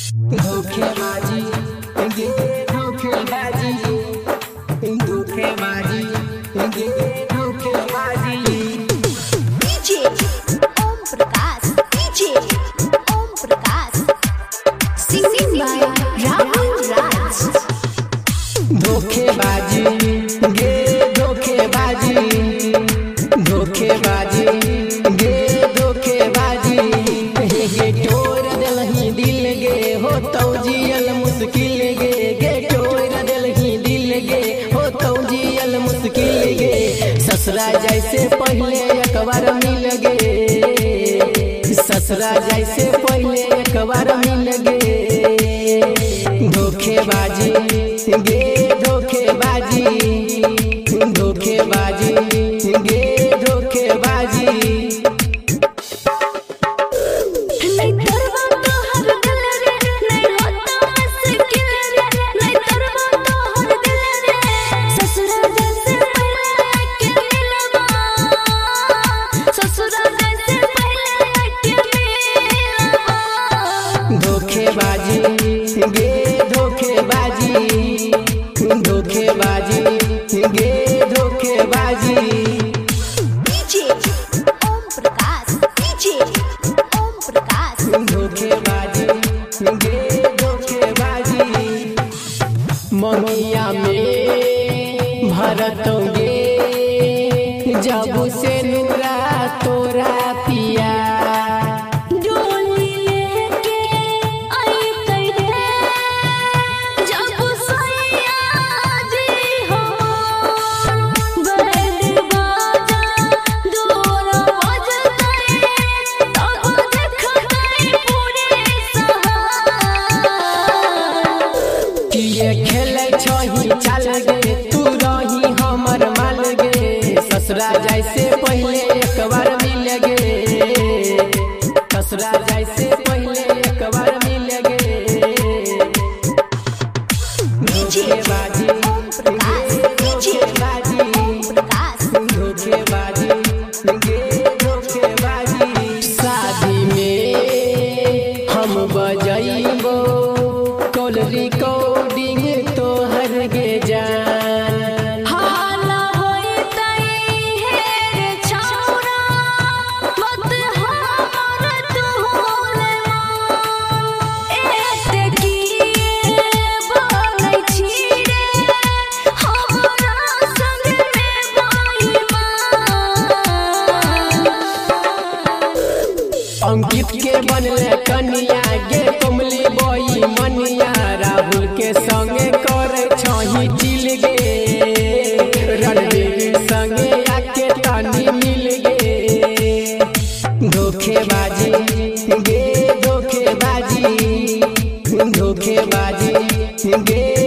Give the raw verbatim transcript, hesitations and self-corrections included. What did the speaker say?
धोखेबाजी धोखेबाजी धोखेबाजी धोखेबाजी DJ Om Prakash DJ Om Prakash singing by Rahul Raj धोखेबाजी गे धोखेबाजी धोखेबाजी गे धोखेबाजी गे तोड़ दिलही दिल गे हो तो जियल मुश्किल गे गे तोड़ दिलही दिल गे हो तो जियल मुश्किल गे ससुरा जैसे पहले एक बार मिल गे ससुरा जैसे पहले एक बार मिल गे धोखेबाजी गे धोखेबाजी धोखेबाजी गे धोखेबाजी नहीं करवा तो हर दिल रे नहीं होता मुश्किल रे नहीं करवा तो हर दिल रे ससुरा जैसे पहले के मिलवा ससुरा जैसे पहले के मिलवा धोखेबाजी गे धोखेबाजी धोखेबाजी गे धोखेबाजी डीजे ओम प्रकाश डीजे ओम प्रकाश धोखेबाजी गे धोखेबाजी ममिया में भरतोगे जब से नुरा तोरा पिया डोली लेके आई तेरे जब सैया जी हो बैंड बाजा दोरा बजते तब देखते पूरे सहार किए खेले छही चल गे तू रही हमर माल गे ससुरा जैसे पहले एक बार मिल गे ससुरा जैसे पहले एक बार मिल गे धोखेबाजी ओम प्रकाश डीजे धोखेबाजी ओम प्रकाश धोखेबाजी गे धोखेबाजी शादी में हम बजैबो कॉल रिकॉर्डिंग तोहर गे जान हाला होइतै हे रे छौरा मत हमर तुहले एते की बोलै छी रे हमरा संग में बेईमान अंकित के बनले कनिया गे कमली बोई मनिया राहुल के संगे करे छही चिल गे रणवीर संगे आके तानी मिल गे धोखेबाजी गे धोखेबाजी धोखेबाजी गे